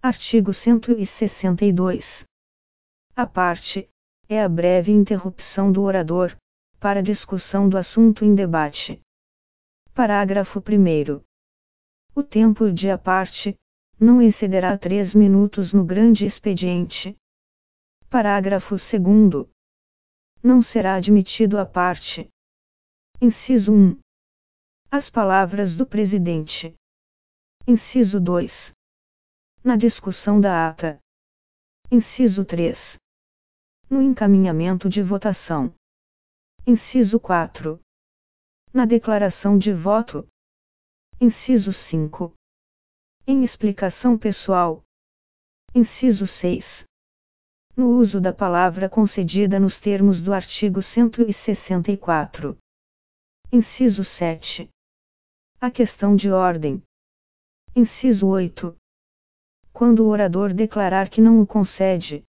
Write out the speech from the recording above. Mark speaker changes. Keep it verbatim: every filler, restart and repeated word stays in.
Speaker 1: Artigo cento e sessenta e dois. A parte é a breve interrupção do orador, para discussão do assunto em debate. Parágrafo primeiro. O tempo de a parte não excederá três minutos no grande expediente. Parágrafo segundo. Não será admitido a parte. Inciso um. As palavras do presidente. Inciso dois. Na discussão da ata. Inciso três. No encaminhamento de votação. Inciso quatro. Na declaração de voto. Inciso cinco. Em explicação pessoal. Inciso seis. No uso da palavra concedida nos termos do artigo cento e sessenta e quatro. Inciso sete. A questão de ordem. Inciso oito. Quando o orador declarar que não o concede,